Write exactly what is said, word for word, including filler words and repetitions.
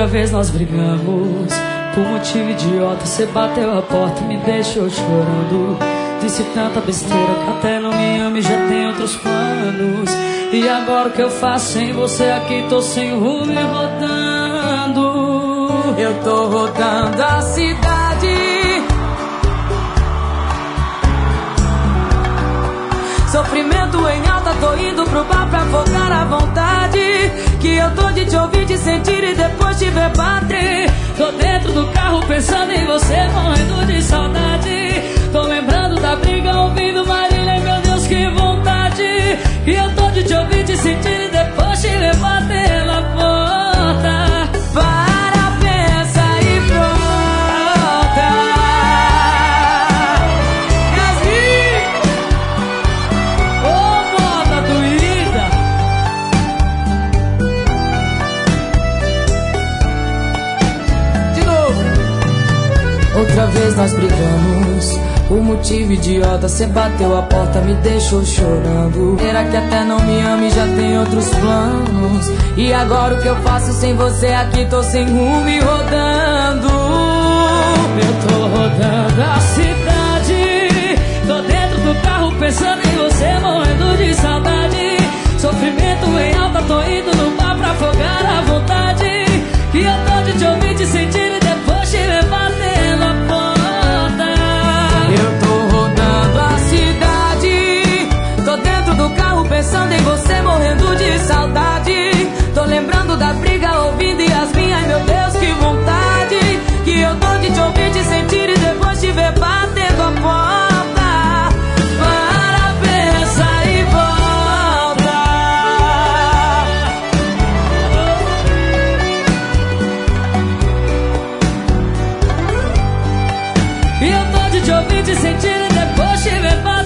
Outra vez nós brigamos por motivo idiota. Você bateu a porta, me deixou chorando. Disse tanta besteira que até não me ama e já tem outros planos. E agora o que eu faço sem você aqui? Tô sem rumo e rodando. Eu tô rodando a cidade, sofrimento em alta, tô indo pro bar pra afogar a vontade. Que eu tô de te ouvir, te sentir e depois te ver bater. Tô dentro do carro pensando em você, morrendo de saudade. Tô lembrando da briga, ouvindo Marília, meu Deus, que vontade. E eu tô de te ouvir, te sentir e depois te ver bater na porta. Para, pensa e pronta. Yasmin! Ô, moda doída! De novo. Outra vez nós brigamos por motivo idiota. Cê bateu a porta, me deixou chorando. Será que até não me ama e já tem outros planos? E agora o que eu faço sem você aqui? Tô sem rumo e rodando. Eu tô rodando a cidade, tô dentro do carro pensando em você, morrendo de saudade. Sofrimento em alta, tô indo no bar pra afogar a vontade. E eu tô de te ouvir, te sentir e depois te ver bater na porta. Eu tô rodando a cidade, tô dentro do carro pensando em você, morrendo de saudade. Tô lembrando da briga, ouvindo Yasmin, ai meu Deus, que vontade. Que eu tô de te ouvir, te sentir e depois te ver batendo a porta. Para, pensa e volta. E eu tô de te ouvir, te sentir e depois te ver bater.